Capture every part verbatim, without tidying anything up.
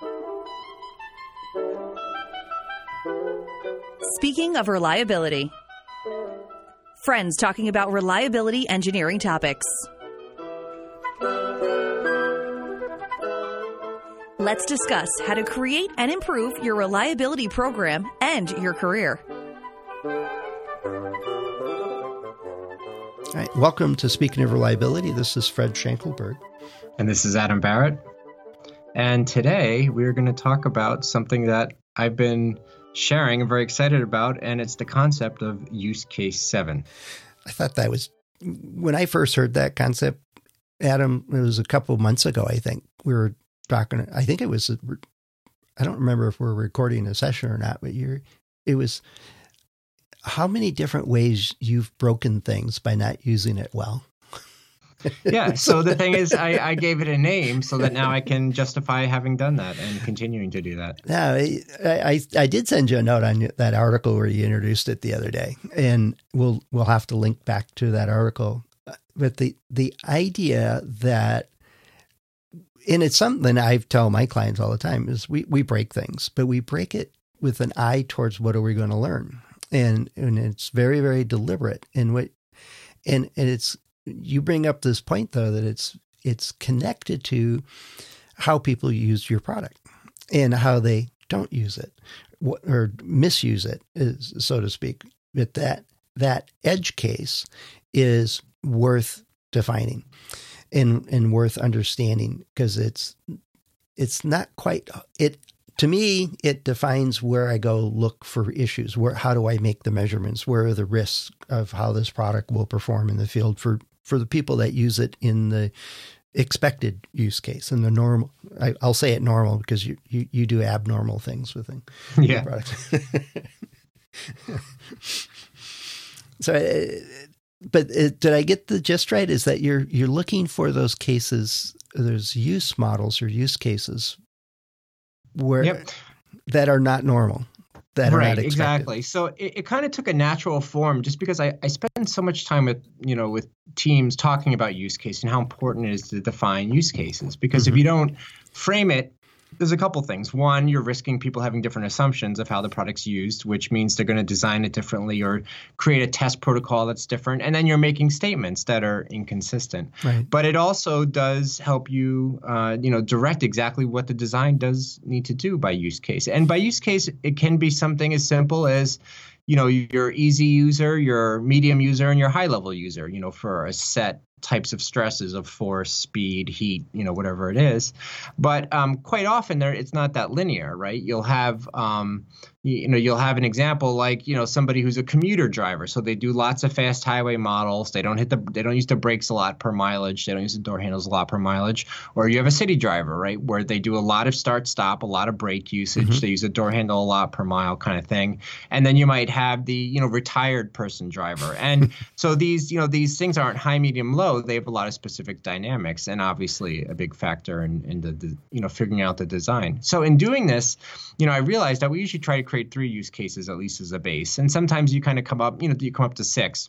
Speaking of reliability, friends talking about reliability engineering topics. Let's discuss how to create and improve your reliability program and your career. All right, welcome to Speaking of Reliability. This is Fred Schenkelberg. And this is Adam Barrett. And today we're going to talk about something that I've been sharing and very excited about, and it's the concept of use case seven. I thought that was, when I first heard that concept, Adam, it was a couple of months ago, I think. We were talking, I think it was, I don't remember if we're recording a session or not, but you're, it was how many different ways you've broken things by not using it well. Yeah. So the thing is, I, I gave it a name so that now I can justify having done that and continuing to do that. No, I, I, I did send you a note on that article where you introduced it the other day, and we'll we'll have to link back to that article. But the the idea that, and it's something I've told my clients all the time, is we, we break things, but we break it with an eye towards what are we going to learn, and and it's very very deliberate. And what and and it's. You bring up this point, though, that it's it's connected to how people use your product and how they don't use it or misuse it, so to speak. But that that edge case is worth defining and and worth understanding, because it's it's not quite it. To me, it defines where I go look for issues. Where how do I make the measurements? Where are the risks of how this product will perform in the field for for the people that use it in the expected use case and the normal. I, I'll say it normal because you, you, you do abnormal things with it. Yeah. Product. So, uh, but uh, did I get the gist right? Is that you're, you're looking for those cases, those use models or use cases where yep. that are not normal. That right, exactly. So it, it kind of took a natural form just because I, I spend so much time with, you know, with teams talking about use case and how important it is to define use cases. Because mm-hmm. if you don't frame it, there's a couple things. One, you're risking people having different assumptions of how the product's used, which means they're going to design it differently or create a test protocol that's different. And then you're making statements that are inconsistent. Right. But it also does help you, uh, you know, direct exactly what the design does need to do by use case. And by use case, it can be something as simple as, you know, your easy user, your medium user, and your high level user, you know, for a set types of stresses of force, speed, heat, you know, whatever it is. But um, quite often there, it's not that linear, right? You'll have, um, you, you know, you'll have an example like, you know, somebody who's a commuter driver. So they do lots of fast highway models. They don't hit the, they don't use the brakes a lot per mileage. They don't use the door handles a lot per mileage. Or you have a city driver, right, where they do a lot of start stop, a lot of brake usage. Mm-hmm. They use the door handle a lot per mile kind of thing. And then you might have the, you know, retired person driver. And so these, you know, these things aren't high, medium, low. They have a lot of specific dynamics and obviously a big factor in, in the, the, you know, figuring out the design. So in doing this, you know, I realized that we usually try to create three use cases, at least as a base. And sometimes you kind of come up, you know, you come up to six.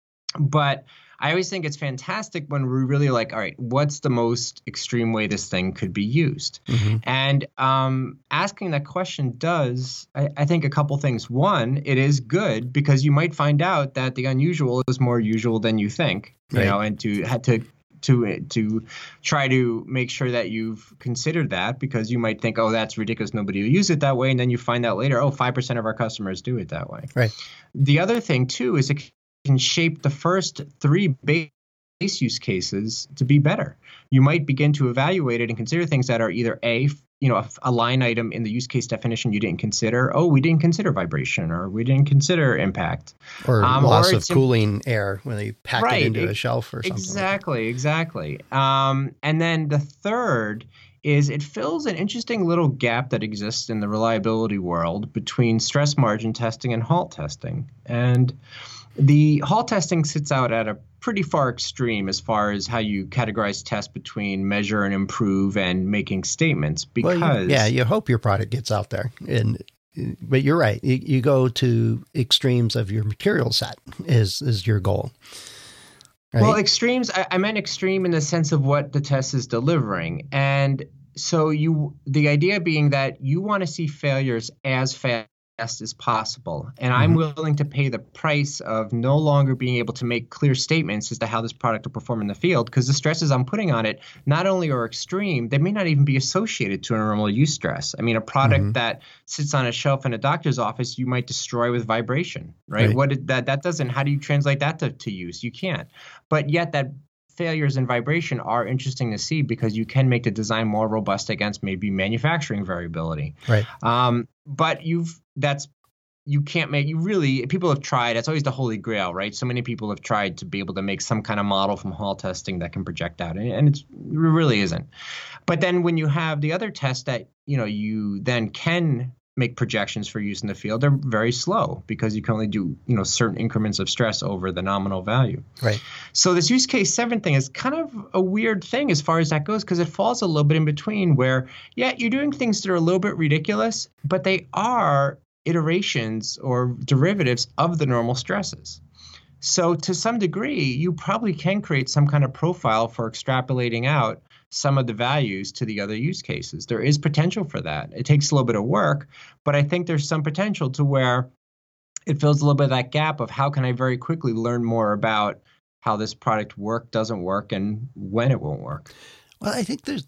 But I always think it's fantastic when we're really like, all right, what's the most extreme way this thing could be used? Mm-hmm. And um, asking that question does, I, I think, a couple things. One, it is good because you might find out that the unusual is more usual than you think, you right. know, and to had to to to try to make sure that you've considered that, because you might think, oh, that's ridiculous, nobody will use it that way. And then you find out later, oh, five percent of our customers do it that way. Right. The other thing, too, is it can shape the first three base use cases to be better. You might begin to evaluate it and consider things that are either A, you know, a, a line item in the use case definition you didn't consider. Oh, we didn't consider vibration, or we didn't consider impact. Or um, loss or of cooling air when they pack right, it into it, a shelf or something. Exactly, exactly. Um, and then the third is it fills an interesting little gap that exists in the reliability world between stress margin testing and halt testing. And the halt testing sits out at a pretty far extreme as far as how you categorize tests between measure and improve and making statements. Because well, you, yeah, you hope your product gets out there, and but you're right. You, you go to extremes of your material set is is your goal. Right? Well, extremes. I, I meant extreme in the sense of what the test is delivering, and so you, the idea being that you want to see failures as fast as possible. And I'm Mm-hmm. willing to pay the price of no longer being able to make clear statements as to how this product will perform in the field, because the stresses I'm putting on it not only are extreme, they may not even be associated to a normal use stress. I mean, a product Mm-hmm. that sits on a shelf in a doctor's office, you might destroy with vibration, right? Right. What did, that that doesn't, how do you translate that to, to use? You can't. But yet that failures in vibration are interesting to see, because you can make the design more robust against maybe manufacturing variability. Right. Um, but you've that's you can't make you really people have tried. That's always the holy grail, right? So many people have tried to be able to make some kind of model from Hall testing that can project out, and, and it's, it really isn't. But then when you have the other tests that you know you then can make projections for use in the field, they're very slow, because you can only do you know certain increments of stress over the nominal value. Right. So this use case seven thing is kind of a weird thing as far as that goes, because it falls a little bit in between where, yeah, you're doing things that are a little bit ridiculous, but they are iterations or derivatives of the normal stresses. So to some degree, you probably can create some kind of profile for extrapolating out some of the values to the other use cases. There is potential for that. It takes a little bit of work, but I think there's some potential to where it fills a little bit of that gap of how can I very quickly learn more about how this product work, doesn't work, and when it won't work. Well, I think there's,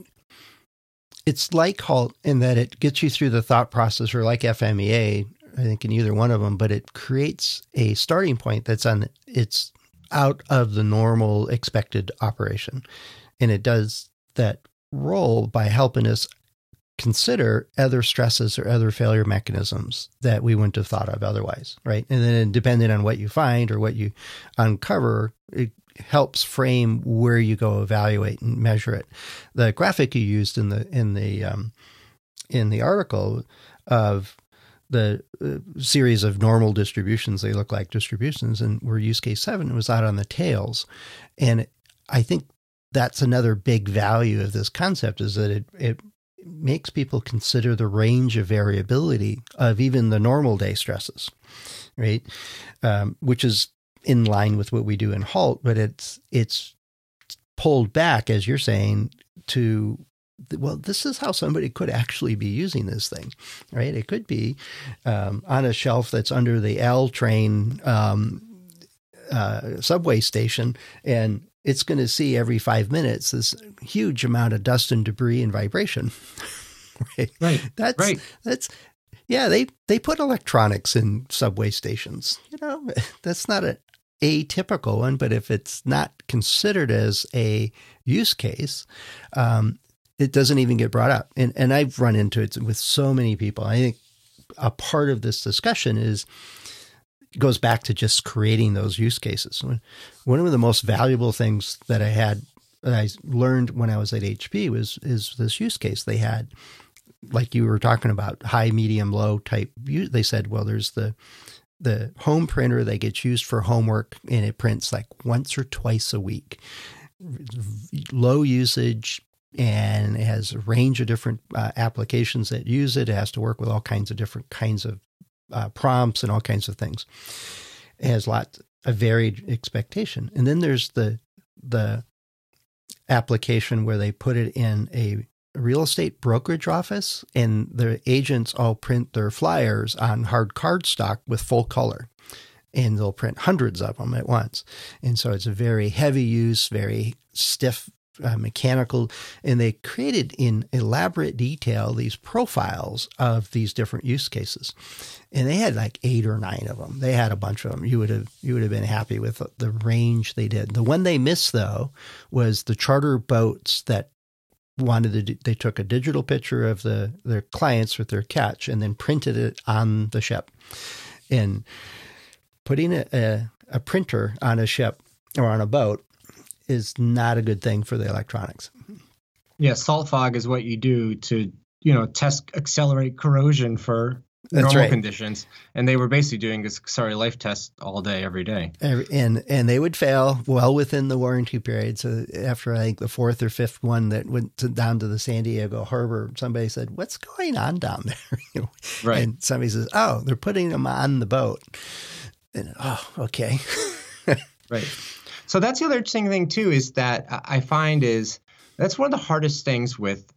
it's like HALT in that it gets you through the thought process, or like F M E A, I think in either one of them, but it creates a starting point that's on, it's out of the normal expected operation. And it does that role by helping us consider other stresses or other failure mechanisms that we wouldn't have thought of otherwise, right? And then depending on what you find or what you uncover, it helps frame where you go evaluate and measure it. The graphic you used in the in the um, in the article of the uh, series of normal distributions, they look like distributions, and where use case seven was out on the tails, and I think that's another big value of this concept, is that it it makes people consider the range of variability of even the normal day stresses, right? Um, which is in line with what we do in HALT, but it's it's pulled back, as you're saying, to, well, this is how somebody could actually be using this thing, right? It could be um, on a shelf that's under the L train um, uh, subway station, and it's going to see every five minutes this huge amount of dust and debris and vibration. right. Right. That's, right. that's, yeah, they, they put electronics in subway stations. You know, that's not a atypical one, but if it's not considered as a use case, um, it doesn't even get brought up. And, and I've run into it with so many people. I think a part of this discussion is, goes back to just creating those use cases. One of the most valuable things that I had, that I learned when I was at H P was, is this use case. They had, like you were talking about, high, medium, low type. They said, well, there's the, the home printer that gets used for homework, and it prints like once or twice a week, low usage, and it has a range of different uh, applications that use it. It has to work with all kinds of different kinds of Uh, prompts and all kinds of things. It has lots of varied expectation. And then there's the the application where they put it in a real estate brokerage office, and the agents all print their flyers on hard cardstock with full color, and they'll print hundreds of them at once. And so it's a very heavy use, very stiff, Uh, mechanical, and they created in elaborate detail these profiles of these different use cases, and they had like eight or nine of them. They had a bunch of them. You would have you would have been happy with the range they did. The one they missed though was the charter boats that wanted to. Do, they took a digital picture of the their clients with their catch and then printed it on the ship, and putting a, a, a printer on a ship or on a boat is not a good thing for the electronics. Yeah, salt fog is what you do to, you know, test accelerate corrosion for That's normal right. conditions. And they were basically doing this sorry life test all day, every day. And and they would fail well within the warranty period. So after I think the fourth or fifth one that went to, down to the San Diego harbor, somebody said, "What's going on down there?" you know? Right. And somebody says, "Oh, they're putting them on the boat." And oh, okay. Right. So that's the other interesting thing too, is that I find is that's one of the hardest things with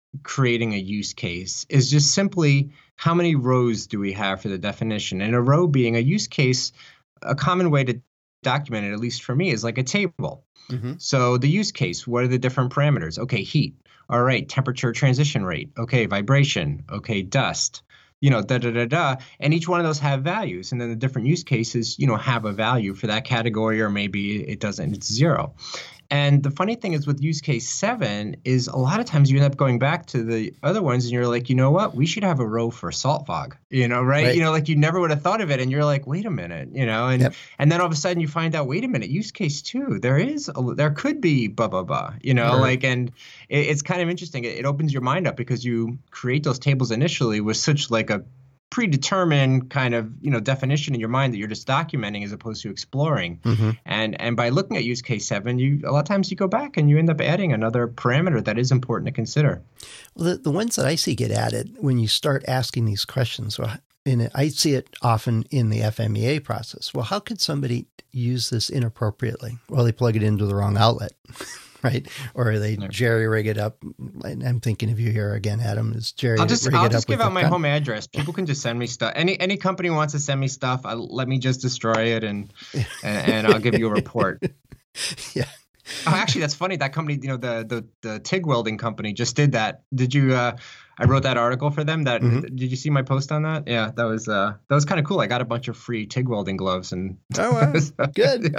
creating a use case is just simply how many rows do we have for the definition? And a row being a use case, a common way to document it, at least for me, is like a table. Mm-hmm. So the use case, what are the different parameters? Okay, heat. All right, temperature transition rate. Okay, vibration. Okay, dust. You know, da da da da. And each one of those have values. And then the different use cases, you know, have a value for that category, or maybe it doesn't, it's zero. And the funny thing is with use case seven is a lot of times you end up going back to the other ones and you're like, you know what, we should have a row for salt fog, you know, right? right. You know, like you never would have thought of it. And you're like, wait a minute, you know, and, yep. and then all of a sudden you find out, wait a minute, use case two, there is, a, there could be blah, blah, blah, you know, right. like, and it, it's kind of interesting. It, it opens your mind up because you create those tables initially with such like a predetermined kind of, you know, definition in your mind that you're just documenting as opposed to exploring. Mm-hmm. And and by looking at use case seven, you a lot of times you go back and you end up adding another parameter that is important to consider. Well, the, the ones that I see get added when you start asking these questions, well, and I see it often in the F M E A process. Well, how could somebody use this inappropriately? Well, they plug it into the wrong outlet. Right? Or they jerry rig it up. I'm thinking of you here again, Adam. Is jerry I'll just, rig I'll it just up give out my gun. home address. People can just send me stuff. Any any company wants to send me stuff, I, let me just destroy it and, and and I'll give you a report. Yeah. Oh, actually, that's funny. That company, you know, the the the TIG welding company just did that. Did you? Uh, I wrote that article for them. That mm-hmm. Did you see my post on that? Yeah, that was uh, that was kind of cool. I got a bunch of free TIG welding gloves and oh wow, good.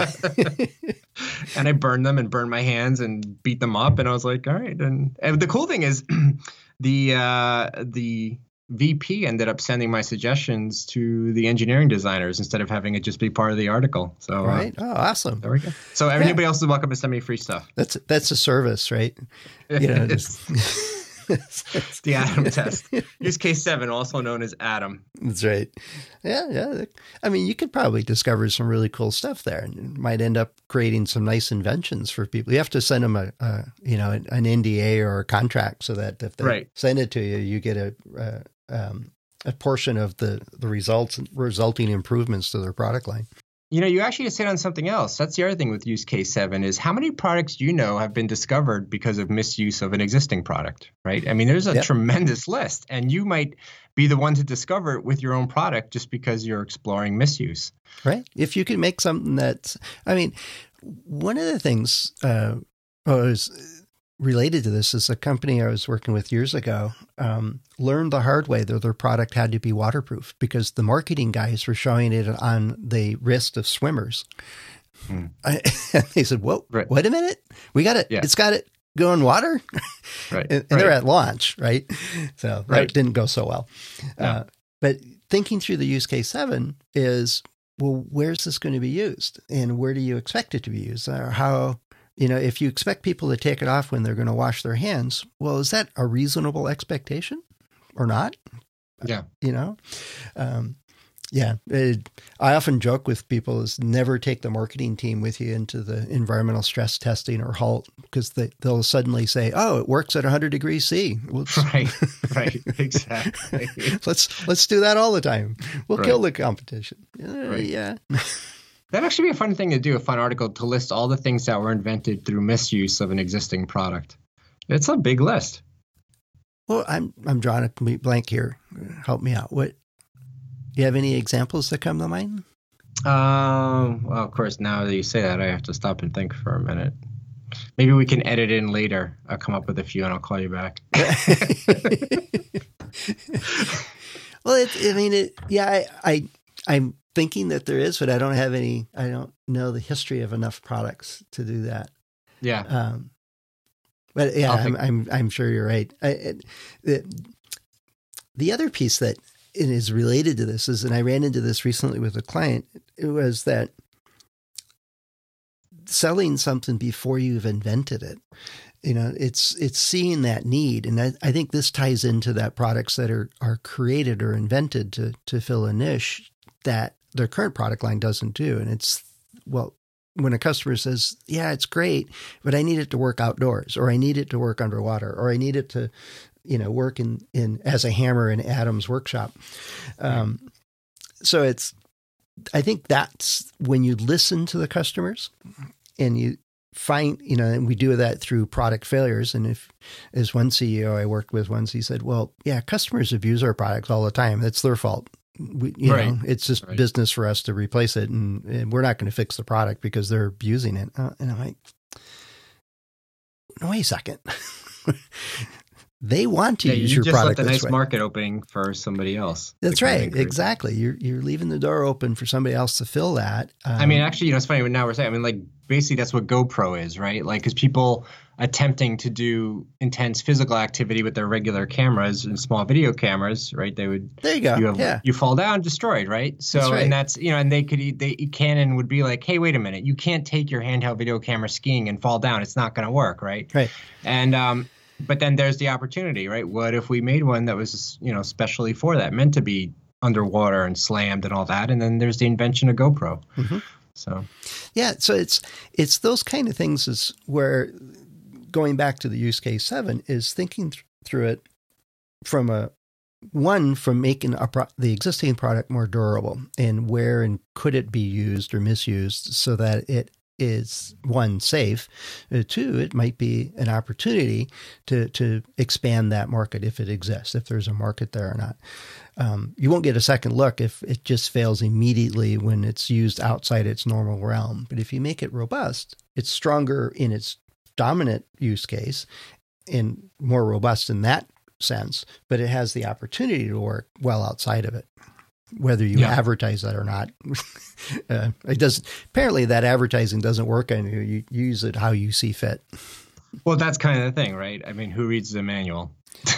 And I burned them and burned my hands and beat them up. And I was like, all right. And, and the cool thing is, the uh, the V P ended up sending my suggestions to the engineering designers instead of having it just be part of the article. So right. Uh, oh, awesome. There we go. So everybody yeah. else is welcome to send me free stuff. That's that's a service, right? You know, just the Adam test. Use case seven, also known as Adam. That's right. Yeah, yeah. I mean, you could probably discover some really cool stuff there, and you might end up creating some nice inventions for people. You have to send them a, a you know, an N D A or a contract so that if they right. send it to you, you get a a, um, a portion of the the results resulting improvements to their product line. You know, you actually just hit on something else. That's the other thing with use case seven is how many products do you know have been discovered because of misuse of an existing product, right? I mean, there's a yep. tremendous list, and you might be the one to discover it with your own product just because you're exploring misuse. Right. If you can make something that's, I mean, one of the things uh, was related to this is a company I was working with years ago um, learned the hard way that their product had to be waterproof because the marketing guys were showing it on the wrist of swimmers. Hmm. I, and they said, "Whoa, right. wait a minute, we got it. Yeah. It's got it go in water." Right. and, and right. they're at launch, right? So right. that didn't go so well. No. Uh, but thinking through the use case seven is, well, where's this going to be used, and where do you expect it to be used, or how? You know, if you expect people to take it off when they're going to wash their hands, well, is that a reasonable expectation or not? Yeah. You know, um, yeah. It, I often joke with people is never take the marketing team with you into the environmental stress testing or HALT because they, they'll suddenly say, oh, it works at one hundred degrees C. Well, right, right, exactly. let's, let's do that all the time. We'll right. kill the competition. Uh, right. Yeah. That'd actually be a fun thing to do, a fun article to list all the things that were invented through misuse of an existing product. It's a big list. Well, I'm I'm drawing a complete blank here. Help me out. What? Do you have any examples that come to mind? Um. Well, of course, now that you say that, I have to stop and think for a minute. Maybe we can edit in later. I'll come up with a few and I'll call you back. Well, it, I mean, it, yeah, I, I, I'm thinking that there is, but I don't have any, I don't know the history of enough products to do that. Yeah. Um, but yeah, I'm, I'm, I'm sure you're right. I, it, the, the other piece that is related to this is, and I ran into this recently with a client, it was that selling something before you've invented it. You know, it's it's seeing that need. And I, I think this ties into that products that are, are created or invented to to fill a niche that their current product line doesn't do. And it's, well, when a customer says, yeah, it's great, but I need it to work outdoors, or I need it to work underwater, or I need it to, you know, work in, in as a hammer in Adam's workshop. Um, right. So it's, I think that's when you listen to the customers and you find, you know, and we do that through product failures. And if, as one C E O I worked with once, he said, well, yeah, customers abuse our products all the time. That's their fault. We, you right. know, it's just right. business for us to replace it. And, and we're not going to fix the product because they're abusing it. Uh, and I'm like, no, wait a second. They want to yeah, use you your just product. Left a nice way. market opening for somebody else. That's right. Exactly. You're you're leaving the door open for somebody else to fill that. Um, I mean, actually, you know, it's funny. Now we're saying, I mean, like basically that's what GoPro is, right? Like, because people attempting to do intense physical activity with their regular cameras and small video cameras, right? They would. There you go. You, have, yeah. you fall down, destroyed, right? So, that's right. and that's you know, and they could they Canon would be like, hey, wait a minute, you can't take your handheld video camera skiing and fall down. It's not going to work, right? Right. And um. But then there's the opportunity, right? What if we made one that was, you know, specially for that, meant to be underwater and slammed and all that? And then there's the invention of GoPro. Mm-hmm. So, yeah, so it's it's those kind of things is where going back to the use case seven is thinking th- through it from a one from making a pro- the existing product more durable and where and could it be used or misused so that it is one, safe. Uh, two, it might be an opportunity to to expand that market if it exists, if there's a market there or not. Um, you won't get a second look if it just fails immediately when it's used outside its normal realm. But if you make it robust, it's stronger in its dominant use case and more robust in that sense, but it has the opportunity to work well outside of it. Whether you yeah. advertise that or not, uh, it doesn't. Apparently, that advertising doesn't work on you. You use it how you see fit. Well, that's kind of the thing, right? I mean, who reads the manual?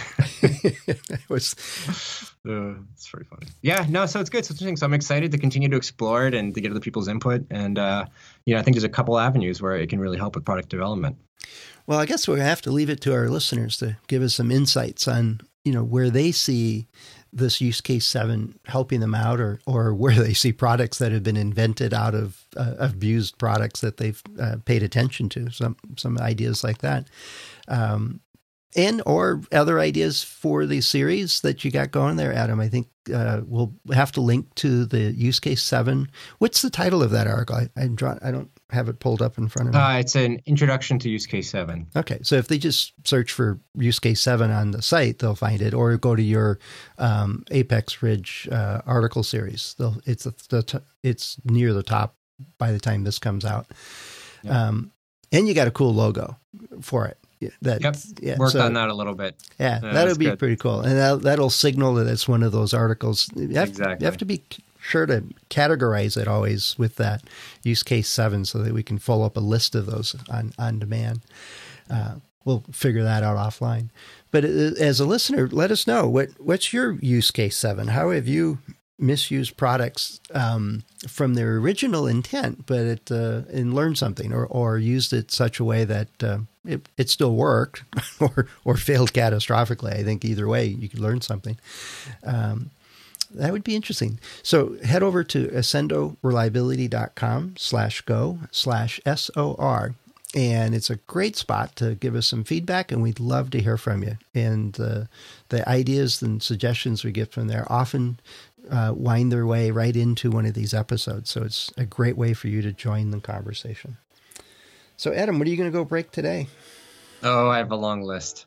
it was, uh, it's pretty funny. Yeah, no, so it's good. So it's interesting. So I'm excited to continue to explore it and to get other people's input. And uh, you know, I think there's a couple avenues where it can really help with product development. Well, I guess we're gonna have to leave it to our listeners to give us some insights on, you know, where they see this use case seven helping them out, or or where they see products that have been invented out of uh, abused products that they've uh, paid attention to. Some some ideas like that, um, and or other ideas for the series that you got going there, Adam. I think uh, we'll have to link to the use case seven. What's the title of that article? I I'm draw, I don't have it pulled up in front of me. Uh, it's an introduction to use case seven. Okay. So if they just search for use case seven on the site, they'll find it, or go to your um, Apex Ridge uh, article series. They'll, it's, the, it's near the top by the time this comes out. Yeah. Um, and you got a cool logo for it. That, yep. Yeah, Worked so, on that a little bit. Yeah, yeah that'll be good. Pretty cool. And that, that'll signal that it's one of those articles. You have, exactly. You have to be sure to categorize it always with that use case seven so that we can follow up a list of those on, on demand. Uh, we'll figure that out offline. But as a listener, let us know, what what's your use case seven? How have you misused products um, from their original intent, but it uh, and learned something, or, or used it such a way that uh, it, it still worked or, or failed catastrophically? I think either way, you could learn something. Um, That would be interesting. So head over to accendoreliability.com slash go slash S-O-R. And it's a great spot to give us some feedback, and we'd love to hear from you. And uh, the ideas and suggestions we get from there often uh, wind their way right into one of these episodes. So it's a great way for you to join the conversation. So Adam, what are you going to go break today? Oh, I have a long list.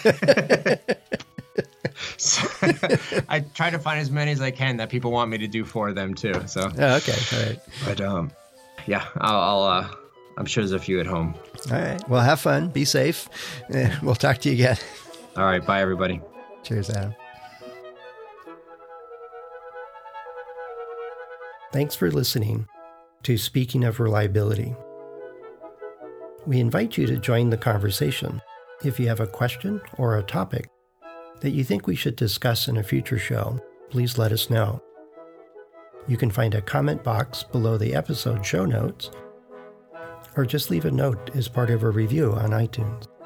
So, I try to find as many as I can that people want me to do for them too. So oh, okay, all right. But um, yeah, I'll, I'll uh, I'm sure there's a few at home. All right. Well, have fun. Be safe. We'll talk to you again. All right. Bye, everybody. Cheers, Adam. Thanks for listening to Speaking of Reliability. We invite you to join the conversation. If you have a question or a topic that you think we should discuss in a future show, please let us know. You can find a comment box below the episode show notes, or just leave a note as part of a review on iTunes.